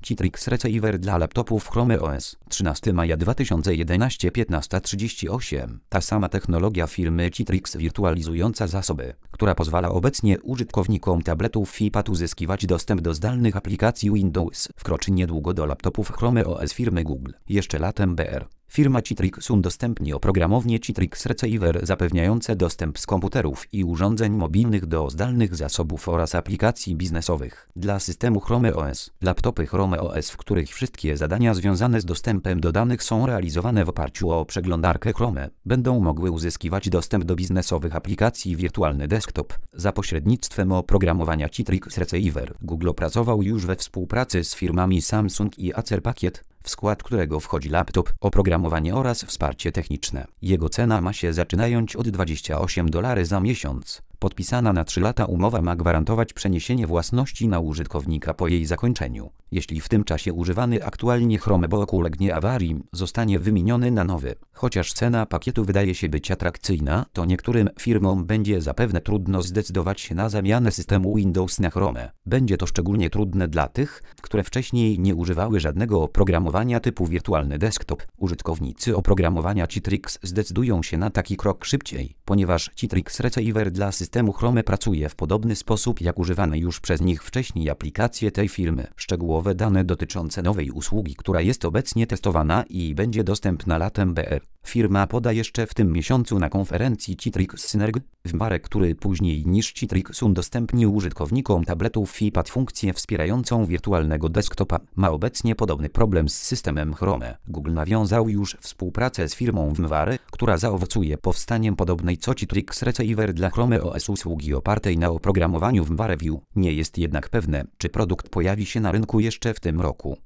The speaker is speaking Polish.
Citrix Receiver dla laptopów Chrome OS. 13 maja 2011 15:38. Ta sama technologia firmy Citrix wirtualizująca zasoby, która pozwala obecnie użytkownikom tabletów i iPad uzyskiwać dostęp do zdalnych aplikacji Windows, wkroczy niedługo do laptopów Chrome OS firmy Google. Jeszcze latem BR. Firma Citrix udostępni oprogramownie Citrix Receiver zapewniające dostęp z komputerów i urządzeń mobilnych do zdalnych zasobów oraz aplikacji biznesowych. Dla systemu Chrome OS, laptopy Chrome OS, w których wszystkie zadania związane z dostępem do danych są realizowane w oparciu o przeglądarkę Chrome, będą mogły uzyskiwać dostęp do biznesowych aplikacji wirtualny desktop za pośrednictwem oprogramowania Citrix Receiver. Google opracował już we współpracy z firmami Samsung i Acer pakiet, w skład którego wchodzi laptop, oprogramowanie oraz wsparcie techniczne. Jego cena ma się zaczynać od $28 za miesiąc. Podpisana na 3 lata umowa ma gwarantować przeniesienie własności na użytkownika po jej zakończeniu. Jeśli w tym czasie używany aktualnie Chromebook ulegnie awarii, zostanie wymieniony na nowy. Chociaż cena pakietu wydaje się być atrakcyjna, to niektórym firmom będzie zapewne trudno zdecydować się na zamianę systemu Windows na Chrome. Będzie to szczególnie trudne dla tych, które wcześniej nie używały żadnego oprogramowania typu wirtualny desktop. Użytkownicy oprogramowania Citrix zdecydują się na taki krok szybciej, ponieważ Citrix Receiver dla systemu Chrome pracuje w podobny sposób jak używane już przez nich wcześniej aplikacje tej firmy. Szczegółowe dane dotyczące nowej usługi, która jest obecnie testowana i będzie dostępna latem BR. Firma poda jeszcze w tym miesiącu na konferencji Citrix Synerg, wmar, który później niż Citrix udostępni użytkownikom tabletów i iPad funkcję wspierającą wirtualnego desktopa. Ma obecnie podobny problem z systemem Chrome. Google nawiązał już współpracę z firmą VMware, która zaowocuje powstaniem podobnej co Citrix Receiver dla Chrome OS usługi opartej na oprogramowaniu VMware View. Nie jest jednak pewne, czy produkt pojawi się na rynku jeszcze w tym roku.